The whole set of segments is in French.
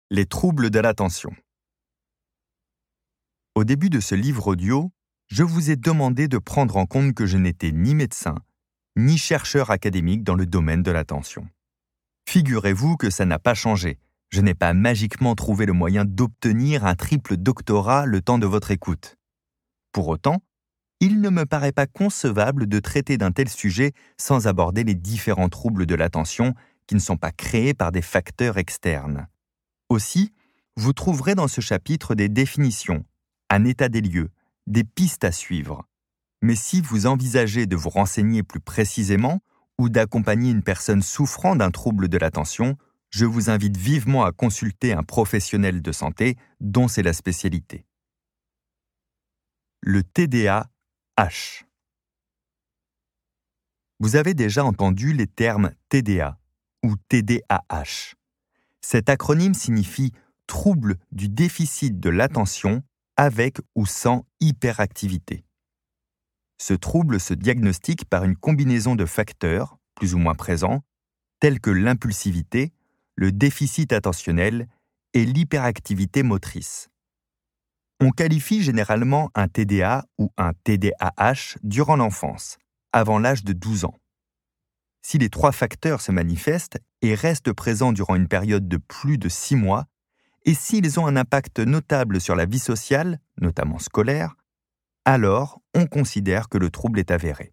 Les troubles de l'attention. Au début de ce livre audio, je vous ai demandé de prendre en compte que je n'étais ni médecin, ni chercheur académique dans le domaine de l'attention. Figurez-vous que ça n'a pas changé. Je n'ai pas magiquement trouvé le moyen d'obtenir un triple doctorat le temps de votre écoute. Pour autant, il ne me paraît pas concevable de traiter d'un tel sujet sans aborder les différents troubles de l'attention qui ne sont pas créés par des facteurs externes. Aussi, vous trouverez dans ce chapitre des définitions, un état des lieux, des pistes à suivre. Mais si vous envisagez de vous renseigner plus précisément ou d'accompagner une personne souffrant d'un trouble de l'attention, je vous invite vivement à consulter un professionnel de santé dont c'est la spécialité. Le TDAH. Vous avez déjà entendu les termes TDA ou TDAH. Cet acronyme signifie « trouble du déficit de l'attention avec ou sans hyperactivité ». Ce trouble se diagnostique par une combinaison de facteurs, plus ou moins présents, tels que l'impulsivité, le déficit attentionnel et l'hyperactivité motrice. On qualifie généralement un TDA ou un TDAH durant l'enfance, avant l'âge de 12 ans. Si les trois facteurs se manifestent et restent présents durant une période de plus de 6 mois, et s'ils ont un impact notable sur la vie sociale, notamment scolaire, alors on considère que le trouble est avéré.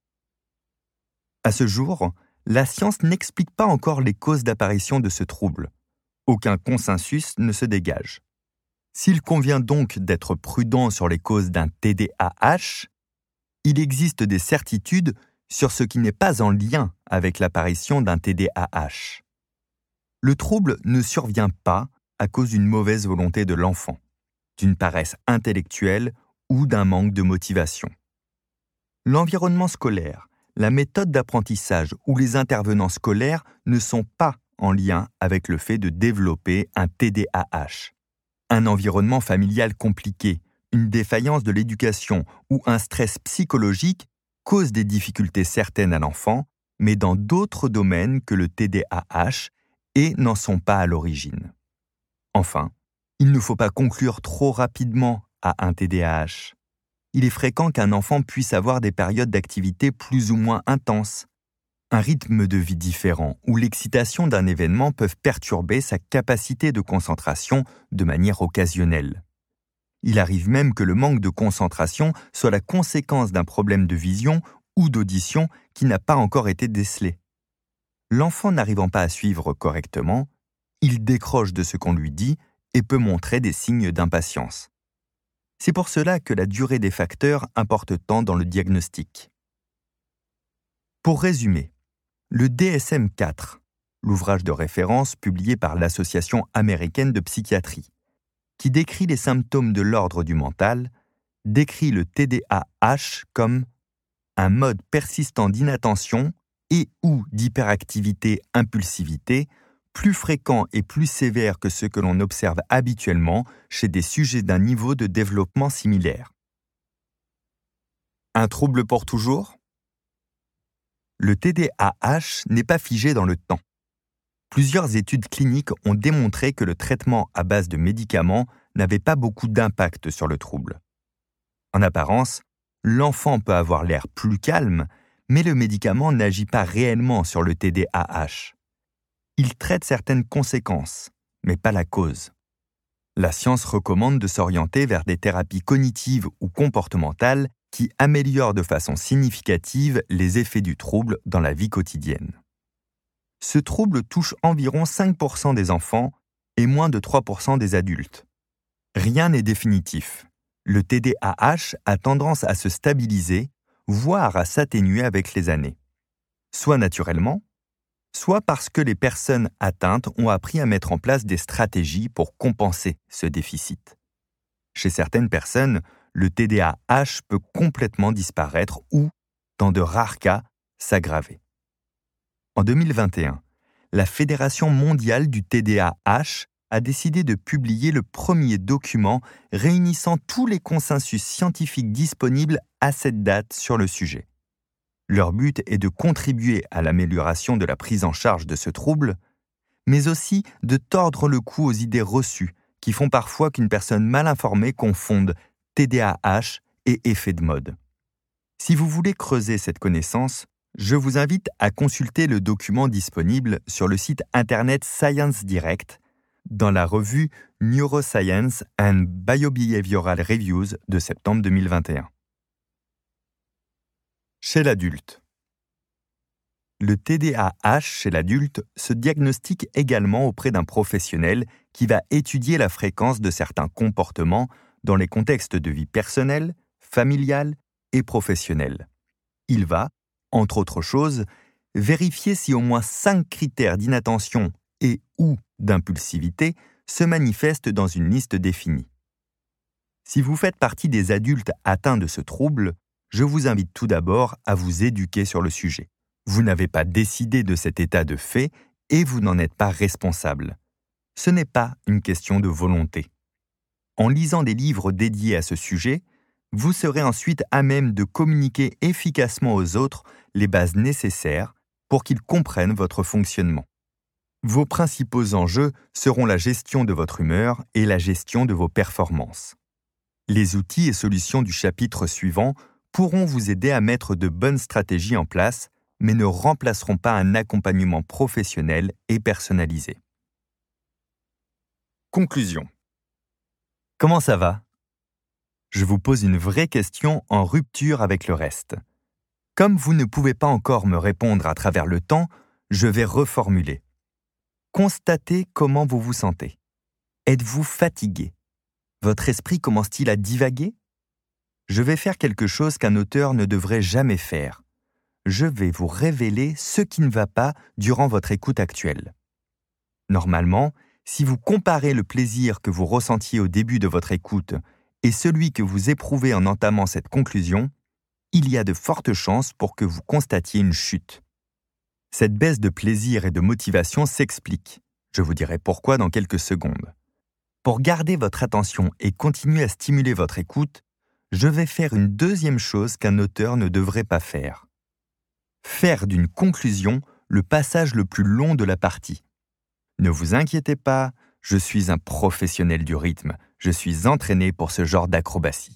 À ce jour, la science n'explique pas encore les causes d'apparition de ce trouble. Aucun consensus ne se dégage. S'il convient donc d'être prudent sur les causes d'un TDAH, il existe des certitudes sur ce qui n'est pas en lien avec l'apparition d'un TDAH. Le trouble ne survient pas à cause d'une mauvaise volonté de l'enfant, d'une paresse intellectuelle ou d'un manque de motivation. L'environnement scolaire, la méthode d'apprentissage ou les intervenants scolaires ne sont pas en lien avec le fait de développer un TDAH. Un environnement familial compliqué, une défaillance de l'éducation ou un stress psychologique causent des difficultés certaines à l'enfant, mais dans d'autres domaines que le TDAH et n'en sont pas à l'origine. Enfin, il ne faut pas conclure trop rapidement à un TDAH. Il est fréquent qu'un enfant puisse avoir des périodes d'activité plus ou moins intenses, un rythme de vie différent ou l'excitation d'un événement peuvent perturber sa capacité de concentration de manière occasionnelle. Il arrive même que le manque de concentration soit la conséquence d'un problème de vision ou d'audition qui n'a pas encore été décelé. L'enfant n'arrivant pas à suivre correctement, il décroche de ce qu'on lui dit et peut montrer des signes d'impatience. C'est pour cela que la durée des facteurs importe tant dans le diagnostic. Pour résumer, le DSM-4, l'ouvrage de référence publié par l'Association américaine de psychiatrie, qui décrit les symptômes de l'ordre du mental, décrit le TDAH comme un mode persistant d'inattention et ou d'hyperactivité-impulsivité plus fréquent et plus sévère que ce que l'on observe habituellement chez des sujets d'un niveau de développement similaire. Un trouble pour toujours ? Le TDAH n'est pas figé dans le temps. Plusieurs études cliniques ont démontré que le traitement à base de médicaments n'avait pas beaucoup d'impact sur le trouble. En apparence, l'enfant peut avoir l'air plus calme, mais le médicament n'agit pas réellement sur le TDAH. Il traite certaines conséquences, mais pas la cause. La science recommande de s'orienter vers des thérapies cognitives ou comportementales qui améliorent de façon significative les effets du trouble dans la vie quotidienne. Ce trouble touche environ 5% des enfants et moins de 3% des adultes. Rien n'est définitif. Le TDAH a tendance à se stabiliser, voire à s'atténuer avec les années. Soit naturellement, soit parce que les personnes atteintes ont appris à mettre en place des stratégies pour compenser ce déficit. Chez certaines personnes, le TDAH peut complètement disparaître ou, dans de rares cas, s'aggraver. En 2021, la Fédération mondiale du TDAH a décidé de publier le premier document réunissant tous les consensus scientifiques disponibles à cette date sur le sujet. Leur but est de contribuer à l'amélioration de la prise en charge de ce trouble, mais aussi de tordre le cou aux idées reçues qui font parfois qu'une personne mal informée confonde TDAH et effet de mode. Si vous voulez creuser cette connaissance, je vous invite à consulter le document disponible sur le site internet Science Direct dans la revue Neuroscience and Biobehavioral Reviews de septembre 2021. Chez l'adulte. Le TDAH chez l'adulte se diagnostique également auprès d'un professionnel qui va étudier la fréquence de certains comportements dans les contextes de vie personnelle, familiale et professionnelle. Il va, entre autres choses, vérifier si au moins 5 critères d'inattention et ou d'impulsivité se manifestent dans une liste définie. Si vous faites partie des adultes atteints de ce trouble, je vous invite tout d'abord à vous éduquer sur le sujet. Vous n'avez pas décidé de cet état de fait et vous n'en êtes pas responsable. Ce n'est pas une question de volonté. En lisant des livres dédiés à ce sujet, vous serez ensuite à même de communiquer efficacement aux autres les bases nécessaires pour qu'ils comprennent votre fonctionnement. Vos principaux enjeux seront la gestion de votre humeur et la gestion de vos performances. Les outils et solutions du chapitre suivant pourront vous aider à mettre de bonnes stratégies en place, mais ne remplaceront pas un accompagnement professionnel et personnalisé. Conclusion. Comment ça va ? Je vous pose une vraie question en rupture avec le reste. Comme vous ne pouvez pas encore me répondre à travers le temps, je vais reformuler. Constatez comment vous vous sentez. Êtes-vous fatigué ? Votre esprit commence-t-il à divaguer ? Je vais faire quelque chose qu'un auteur ne devrait jamais faire. Je vais vous révéler ce qui ne va pas durant votre écoute actuelle. Normalement, si vous comparez le plaisir que vous ressentiez au début de votre écoute et celui que vous éprouvez en entamant cette conclusion, il y a de fortes chances pour que vous constatiez une chute. Cette baisse de plaisir et de motivation s'explique. Je vous dirai pourquoi dans quelques secondes. Pour garder votre attention et continuer à stimuler votre écoute, je vais faire une deuxième chose qu'un auteur ne devrait pas faire. Faire d'une conclusion le passage le plus long de la partie. Ne vous inquiétez pas, je suis un professionnel du rythme, je suis entraîné pour ce genre d'acrobatie.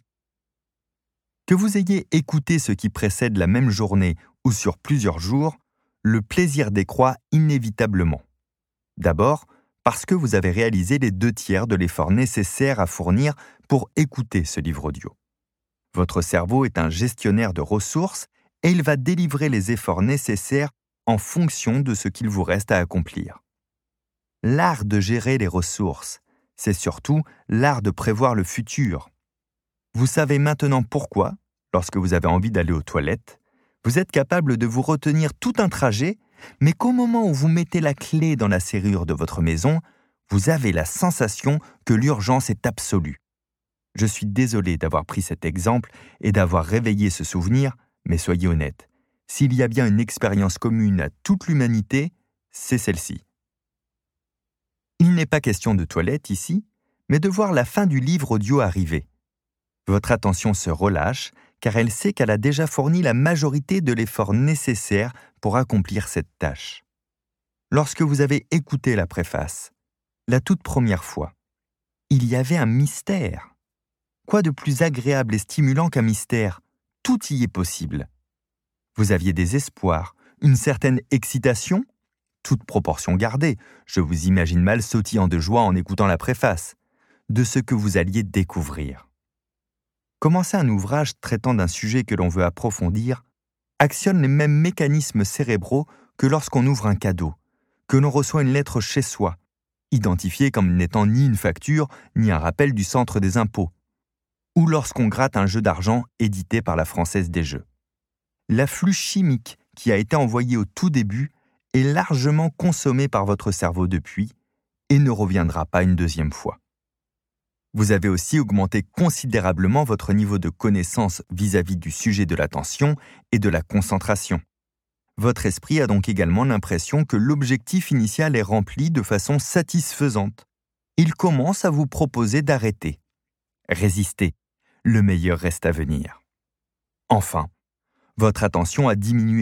Que vous ayez écouté ce qui précède la même journée ou sur plusieurs jours, le plaisir décroît inévitablement. D'abord, parce que vous avez réalisé les 2/3 de l'effort nécessaire à fournir pour écouter ce livre audio. Votre cerveau est un gestionnaire de ressources et il va délivrer les efforts nécessaires en fonction de ce qu'il vous reste à accomplir. L'art de gérer les ressources, c'est surtout l'art de prévoir le futur. Vous savez maintenant pourquoi, lorsque vous avez envie d'aller aux toilettes, vous êtes capable de vous retenir tout un trajet, mais qu'au moment où vous mettez la clé dans la serrure de votre maison, vous avez la sensation que l'urgence est absolue. Je suis désolé d'avoir pris cet exemple et d'avoir réveillé ce souvenir, mais soyez honnête, s'il y a bien une expérience commune à toute l'humanité, c'est celle-ci. Il n'est pas question de toilette ici, mais de voir la fin du livre audio arriver. Votre attention se relâche car elle sait qu'elle a déjà fourni la majorité de l'effort nécessaire pour accomplir cette tâche. Lorsque vous avez écouté la préface, la toute première fois, il y avait un mystère. Quoi de plus agréable et stimulant qu'un mystère ? Tout y est possible. Vous aviez des espoirs, une certaine excitation, toute proportion gardée, je vous imagine mal sautillant de joie en écoutant la préface, de ce que vous alliez découvrir. Commencer un ouvrage traitant d'un sujet que l'on veut approfondir actionne les mêmes mécanismes cérébraux que lorsqu'on ouvre un cadeau, que l'on reçoit une lettre chez soi, identifiée comme n'étant ni une facture ni un rappel du centre des impôts, ou lorsqu'on gratte un jeu d'argent édité par la Française des Jeux. L'afflux chimique qui a été envoyé au tout début est largement consommé par votre cerveau depuis et ne reviendra pas une deuxième fois. Vous avez aussi augmenté considérablement votre niveau de connaissance vis-à-vis du sujet de l'attention et de la concentration. Votre esprit a donc également l'impression que l'objectif initial est rempli de façon satisfaisante. Il commence à vous proposer d'arrêter. Résistez, le meilleur reste à venir. Enfin, votre attention a diminué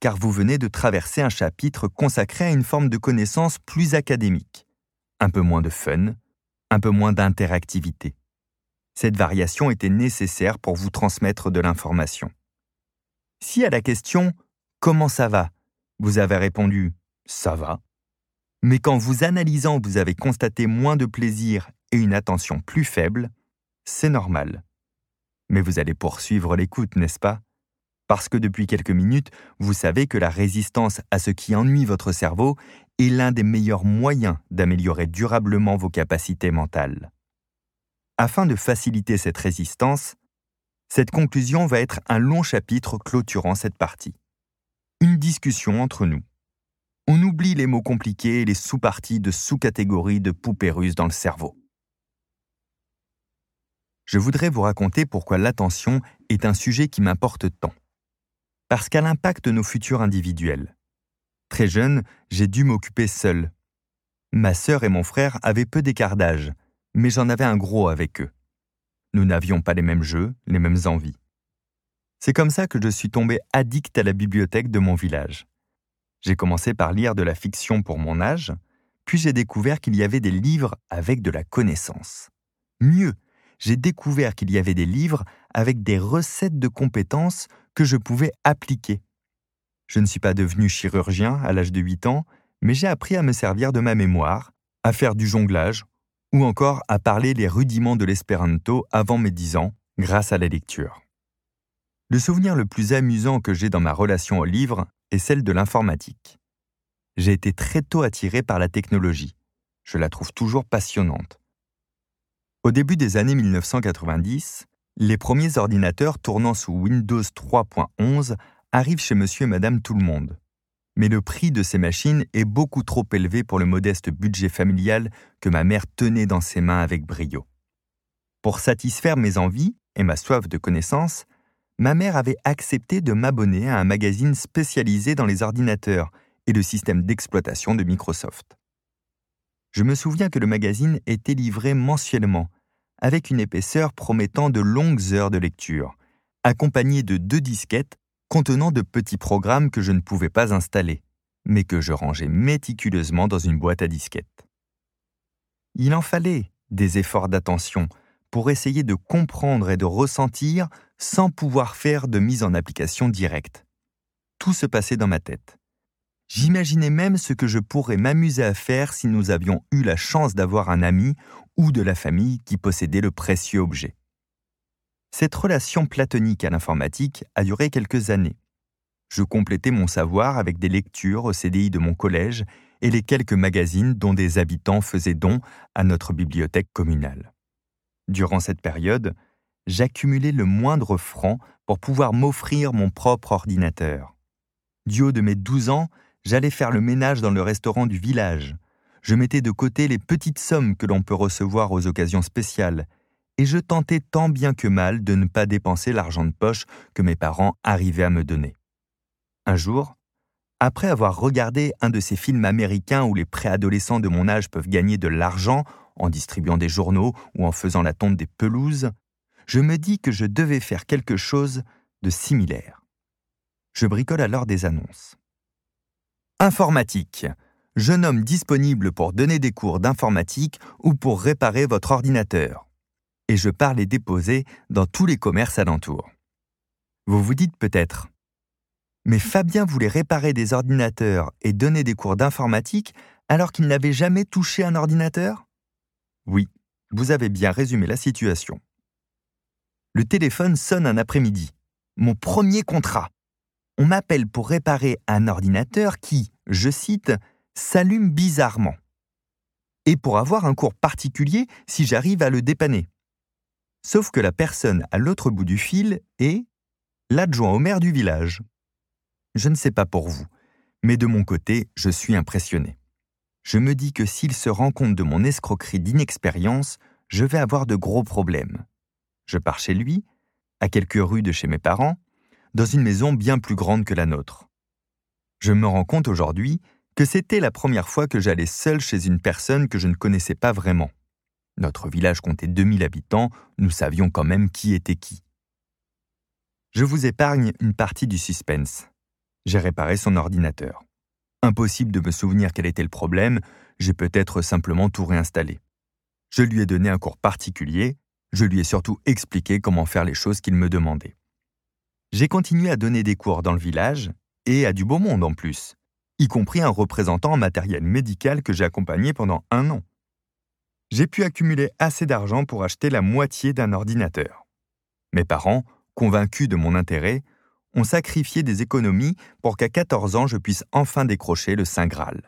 car vous venez de traverser un chapitre consacré à une forme de connaissance plus académique. Un peu moins de fun, un peu moins d'interactivité. Cette variation était nécessaire pour vous transmettre de l'information. Si à la question « Comment ça va ?», vous avez répondu « Ça va », mais qu'en vous analysant vous avez constaté moins de plaisir et une attention plus faible, c'est normal. Mais vous allez poursuivre l'écoute, n'est-ce pas ? Parce que depuis quelques minutes, vous savez que la résistance à ce qui ennuie votre cerveau est l'un des meilleurs moyens d'améliorer durablement vos capacités mentales. Afin de faciliter cette résistance, cette conclusion va être un long chapitre clôturant cette partie. Une discussion entre nous. On oublie les mots compliqués et les sous-parties de sous-catégories de poupées russes dans le cerveau. Je voudrais vous raconter pourquoi l'attention est un sujet qui m'importe tant. Parce qu'elle impacte nos futurs individuels. Très jeune, j'ai dû m'occuper seul. Ma sœur et mon frère avaient peu d'écart d'âge, mais j'en avais un gros avec eux. Nous n'avions pas les mêmes jeux, les mêmes envies. C'est comme ça que je suis tombé addict à la bibliothèque de mon village. J'ai commencé par lire de la fiction pour mon âge, puis j'ai découvert qu'il y avait des livres avec de la connaissance. Mieux, j'ai découvert qu'il y avait des livres avec des recettes de compétences que je pouvais appliquer. Je ne suis pas devenu chirurgien à l'âge de 8 ans, mais j'ai appris à me servir de ma mémoire, à faire du jonglage, ou encore à parler les rudiments de l'espéranto avant mes 10 ans, grâce à la lecture. Le souvenir le plus amusant que j'ai dans ma relation au livre est celle de l'informatique. J'ai été très tôt attiré par la technologie. Je la trouve toujours passionnante. Au début des années 1990, les premiers ordinateurs tournant sous Windows 3.11 arrivent chez monsieur et madame tout le monde. Mais le prix de ces machines est beaucoup trop élevé pour le modeste budget familial que ma mère tenait dans ses mains avec brio. Pour satisfaire mes envies et ma soif de connaissances, ma mère avait accepté de m'abonner à un magazine spécialisé dans les ordinateurs et le système d'exploitation de Microsoft. Je me souviens que le magazine était livré mensuellement, avec une épaisseur promettant de longues heures de lecture, accompagné de 2 disquettes contenant de petits programmes que je ne pouvais pas installer, mais que je rangeais méticuleusement dans une boîte à disquettes. Il en fallait des efforts d'attention pour essayer de comprendre et de ressentir sans pouvoir faire de mise en application directe. Tout se passait dans ma tête. J'imaginais même ce que je pourrais m'amuser à faire si nous avions eu la chance d'avoir un ami ou de la famille qui possédait le précieux objet. Cette relation platonique à l'informatique a duré quelques années. Je complétais mon savoir avec des lectures au CDI de mon collège et les quelques magazines dont des habitants faisaient don à notre bibliothèque communale. Durant cette période, j'accumulais le moindre franc pour pouvoir m'offrir mon propre ordinateur. Du haut de mes 12 ans, j'allais faire le ménage dans le restaurant du village. Je mettais de côté les petites sommes que l'on peut recevoir aux occasions spéciales, et je tentais tant bien que mal de ne pas dépenser l'argent de poche que mes parents arrivaient à me donner. Un jour, après avoir regardé un de ces films américains où les préadolescents de mon âge peuvent gagner de l'argent en distribuant des journaux ou en faisant la tonte des pelouses, je me dis que je devais faire quelque chose de similaire. Je bricole alors des annonces. Informatique. Jeune homme disponible pour donner des cours d'informatique ou pour réparer votre ordinateur. Et je pars les déposer dans tous les commerces alentours. Vous vous dites peut-être, mais Fabien voulait réparer des ordinateurs et donner des cours d'informatique alors qu'il n'avait jamais touché un ordinateur ? Oui, vous avez bien résumé la situation. Le téléphone sonne un après-midi. Mon premier contrat. On m'appelle pour réparer un ordinateur qui, je cite, « s'allume bizarrement » et pour avoir un cours particulier si j'arrive à le dépanner. Sauf que la personne à l'autre bout du fil est l'adjoint au maire du village. Je ne sais pas pour vous, mais de mon côté, je suis impressionné. Je me dis que s'il se rend compte de mon escroquerie d'inexpérience, je vais avoir de gros problèmes. Je pars chez lui, à quelques rues de chez mes parents, dans une maison bien plus grande que la nôtre. Je me rends compte aujourd'hui que c'était la première fois que j'allais seul chez une personne que je ne connaissais pas vraiment. Notre village comptait 2000 habitants, nous savions quand même qui était qui. Je vous épargne une partie du suspense. J'ai réparé son ordinateur. Impossible de me souvenir quel était le problème, j'ai peut-être simplement tout réinstallé. Je lui ai donné un cours particulier, je lui ai surtout expliqué comment faire les choses qu'il me demandait. J'ai continué à donner des cours dans le village, et à du beau monde en plus, y compris un représentant en matériel médical que j'ai accompagné pendant 1 an. J'ai pu accumuler assez d'argent pour acheter la moitié d'un ordinateur. Mes parents, convaincus de mon intérêt, ont sacrifié des économies pour qu'à 14 ans je puisse enfin décrocher le Saint Graal.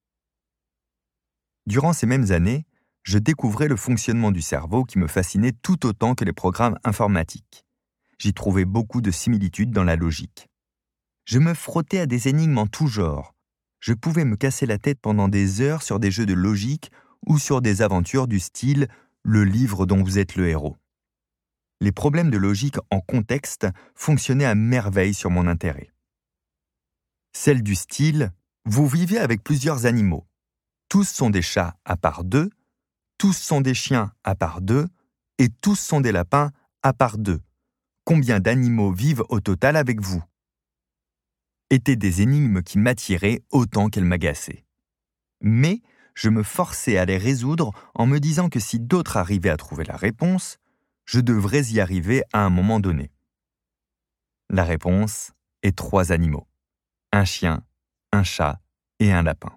Durant ces mêmes années, je découvrais le fonctionnement du cerveau qui me fascinait tout autant que les programmes informatiques. J'y trouvais beaucoup de similitudes dans la logique. Je me frottais à des énigmes en tout genre. Je pouvais me casser la tête pendant des heures sur des jeux de logique ou sur des aventures du style « Le livre dont vous êtes le héros ». Les problèmes de logique en contexte fonctionnaient à merveille sur mon intérêt. Celles du style « Vous vivez avec plusieurs animaux. Tous sont des chats à part 2, tous sont des chiens à part 2, et tous sont des lapins à part 2. Combien d'animaux vivent au total avec vous ?» étaient des énigmes qui m'attiraient autant qu'elles m'agaçaient. Mais je me forçais à les résoudre en me disant que si d'autres arrivaient à trouver la réponse, je devrais y arriver à un moment donné. La réponse est 3 animaux. Un chien, un chat et un lapin.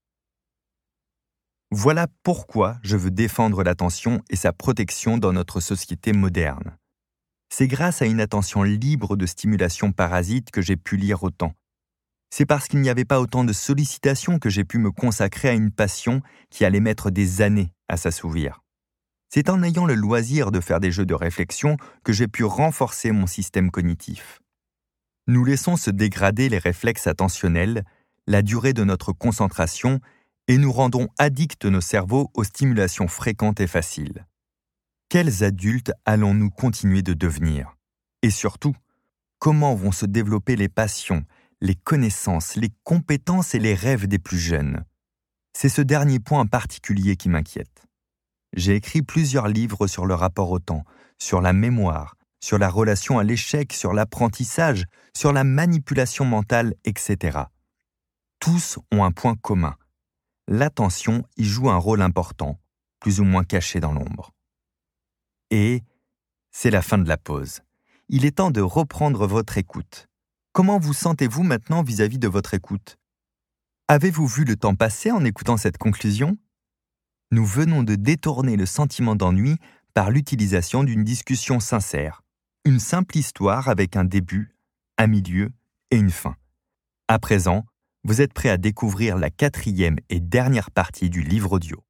Voilà pourquoi je veux défendre l'attention et sa protection dans notre société moderne. C'est grâce à une attention libre de stimulation parasite que j'ai pu lire autant. C'est parce qu'il n'y avait pas autant de sollicitations que j'ai pu me consacrer à une passion qui allait mettre des années à s'assouvir. C'est en ayant le loisir de faire des jeux de réflexion que j'ai pu renforcer mon système cognitif. Nous laissons se dégrader les réflexes attentionnels, la durée de notre concentration, et nous rendons addicts nos cerveaux aux stimulations fréquentes et faciles. Quels adultes allons-nous continuer de devenir ? Et surtout, comment vont se développer les passions, les connaissances, les compétences et les rêves des plus jeunes ? C'est ce dernier point en particulier qui m'inquiète. J'ai écrit plusieurs livres sur le rapport au temps, sur la mémoire, sur la relation à l'échec, sur l'apprentissage, sur la manipulation mentale, etc. Tous ont un point commun. L'attention y joue un rôle important, plus ou moins caché dans l'ombre. Et c'est la fin de la pause. Il est temps de reprendre votre écoute. Comment vous sentez-vous maintenant vis-à-vis de votre écoute ? Avez-vous vu le temps passer en écoutant cette conclusion ? Nous venons de détourner le sentiment d'ennui par l'utilisation d'une discussion sincère, une simple histoire avec un début, un milieu et une fin. À présent, vous êtes prêt à découvrir la 4e et dernière partie du livre audio.